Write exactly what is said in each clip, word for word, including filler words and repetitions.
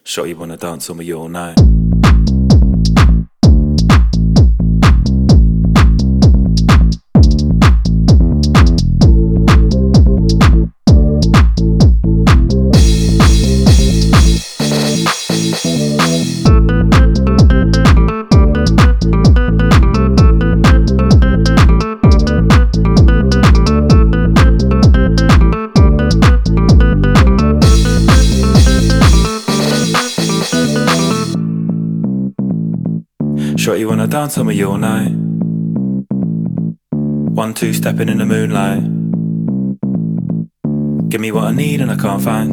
Shorty wanna dance on me all night. Shorty wanna dance on me all night. One, two, stepping in the moonlight. Give me what I need and I can't find.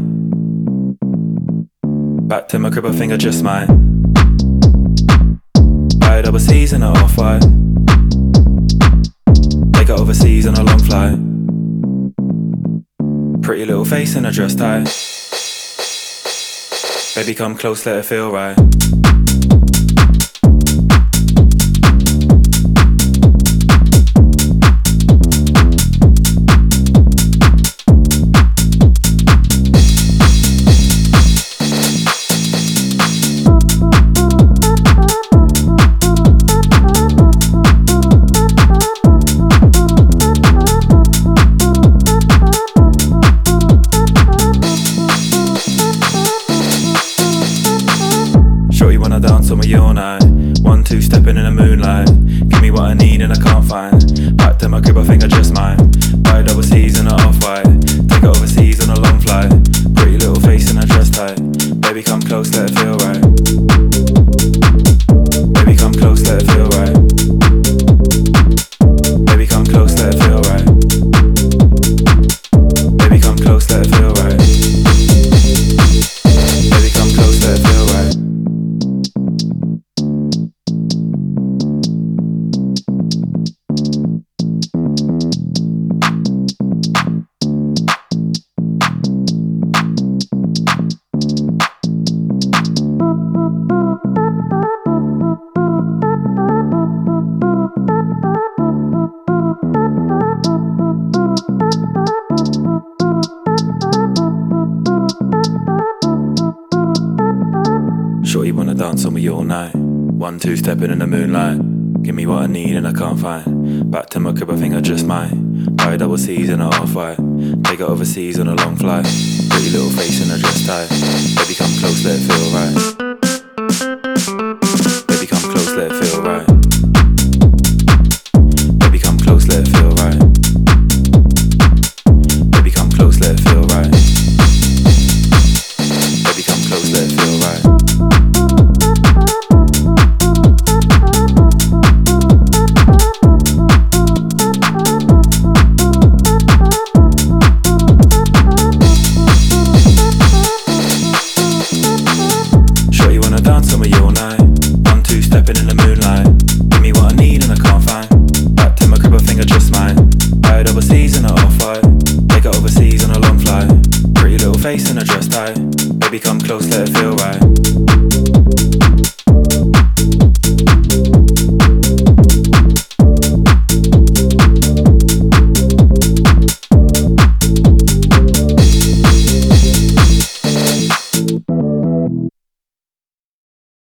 Back to my crib, I think I just might buy a double C's and a off-white. Take it overseas on a long flight. Pretty little face in a dress tie. Baby come close, let it feel right. Shorty wanna dance on me all night. One, two, stepping in the moonlight. Give me what I need and I can't find. Back to my crib, I think I just might buy a double C's and a off-white. Take it overseas on a long flight. Pretty little face in a dress tight. Baby come close, let it feel right. Baby come close, let it feel right. Baby come close, let it feel right. Baby come close, let it feel right. Baby come close, let it feel right. Shorty wanna dance on me all night. One, two, stepping in the moonlight. Give me what I need and I can't find. Back to my crib, I think I just might buy a double C's and a off-white. Take it overseas on a long flight. Pretty little face in a dress tie. Baby come close, let it feel right. Baby come close, let it feel right. Baby come close, let it feel right. Baby come close, let it feel right. Baby come close, let it feel right. Shorty wanna dance on me all night. One, two, stepping in the moonlight. Give me what I need and I can't find. Back to my crib, I think I just might buy a double C's and a off-white. Take it overseas on a long flight. Pretty little face in a dress tie. Baby come close, let it feel right.